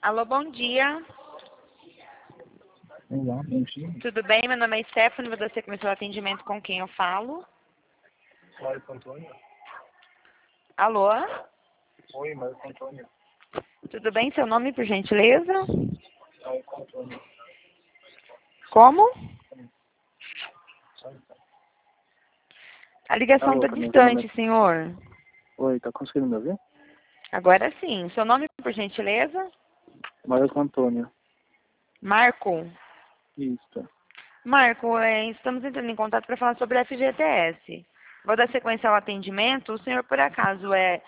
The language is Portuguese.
Alô, bom dia. Olá, bom dia. Tudo bem? Meu nome é Stephanie, vou dar sequência ao atendimento com quem eu falo. Marco Antônio. Alô? Oi, Marco Antônio. Tudo bem? Seu nome, por gentileza? Marco Antônio. Como? A ligação Alô, está tá me ouvindo, distante, senhor. Oi, tá conseguindo me ouvir? Agora sim. Seu nome, por gentileza? Marco Antônio. Marco. Isso. Marco, estamos entrando em contato para falar sobre a FGTS. Vou dar sequência ao atendimento. O senhor, por acaso, é